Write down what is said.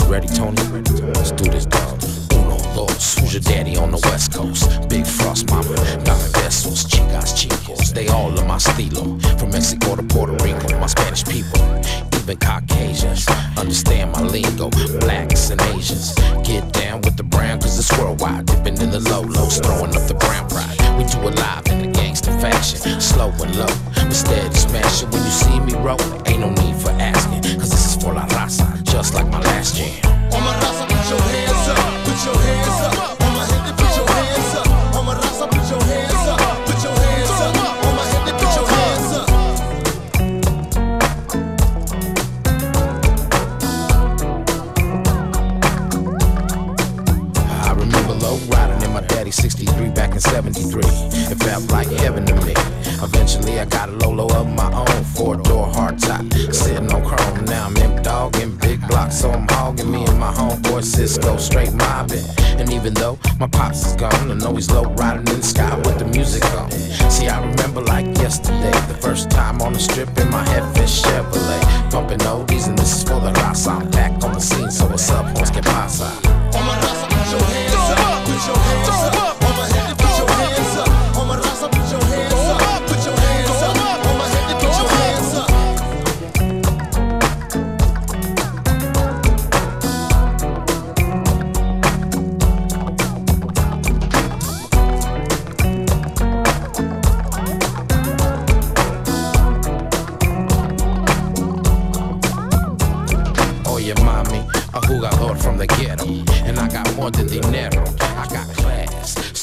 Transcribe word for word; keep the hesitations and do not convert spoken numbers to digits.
Ready, Tony? Let's do this, dog. Uno, dos, who's your daddy on the West Coast? Big Frost Mama, Dame Besos, Chicas, Chicos, they all of my stilo. From Mexico to Puerto Rico, my Spanish people, even Caucasians, understand my lingo. Blacks and Asians, get down with the brown, cause it's worldwide. Dipping in the low-lows, throwing up the brown pride. We do it live in the gangster fashion, slow and low, but steady smashing. When you see me rollin', ain't no need for asking, cause this is for la raza, just like my last jam. All my raza, put your hands up, put your hands up. On my head, put your hands up. All my raza, put your hands up, put your hands up. On my head, put your hands up. I remember low riding in my daddy sixty-three back in seventy-three. It felt like heaven to me. Eventually I got a Lolo of my own, four-door hardtop, sitting on chrome. Now I'm in dog in big blocks, so I'm hogging me and my homeboy Cisco, straight mobbing. And even though my pops is gone, I know he's low riding in the sky with the music on. See, I remember like yesterday, the first time on the strip in my Headfish Chevrolet, pumping oldies, and this is for the raza. I'm back on the scene, so what's up, Horse que pasa? All my raza, put your hands up, put your hands up. On my head, put your hands up. All my raza, put your hands up, put your hands up. On my head, put your hands up. Oye mami, a jugador from the ghetto, and I got more than dinero. I got class,